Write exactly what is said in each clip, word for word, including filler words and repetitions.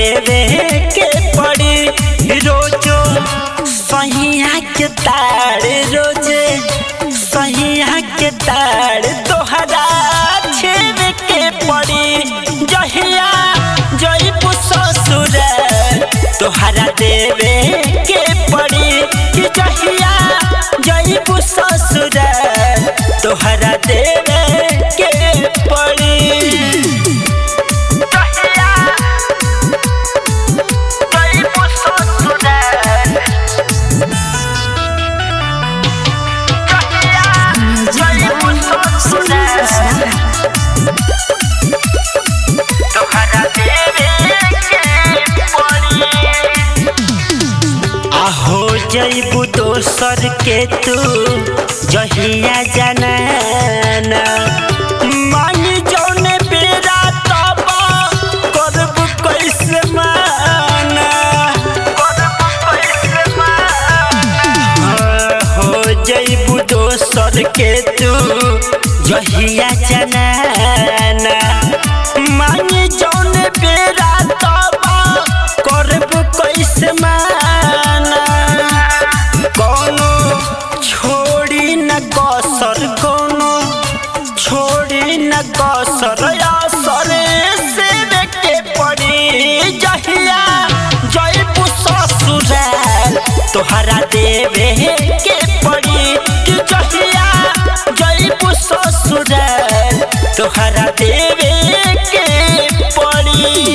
देवे के पड़ी रोजो सहिया के तार रोजे सहिया के तार तोहरा छेवे के पड़ी जहिया जइबू ससुर तोहरा देवे के पड़ी कि जहिया जइबू ससुर तोहरा देवे के पड़ी आहो जइबू दोसर के तू जहिया जाना मानी जौने बेरा तब करब कैसे माना हो जइबू दोसर के तू जहिया जाना मानी जौने बेरा तब करब कैसे माना कोनो छोड़ी न कसर कोनो छोड़ी न कसर असर से के पड़ी जहिया जइबू ससुर तोहरा देवे के पड़ी कि जहिया जइबू ससुर तोहरा देवे के पड़ी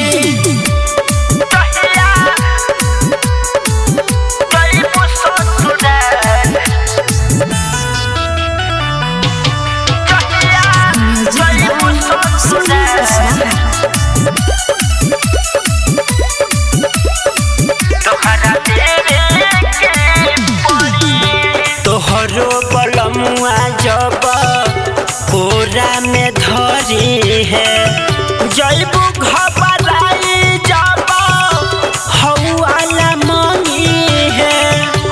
तोहरो बलमुआ जब कोरा में धरी है जइबू घबराई जब हौवाला मंगी है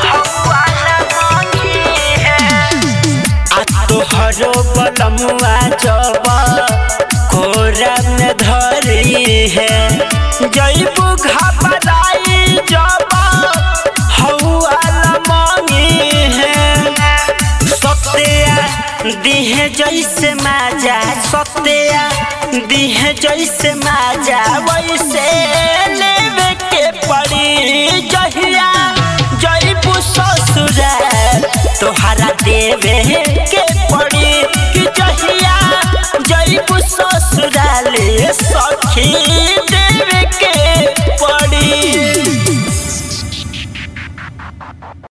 आ तोहरो बलमुआ जब कोरा में धरी है जइबू घबराई जब हौवाला मंगी है सत्या दिहे जैसे माजा सत्या दिहे जैसे माजा वैसे लेवे के पड़ी जहिया जइबू ससुर तोहरा देवे के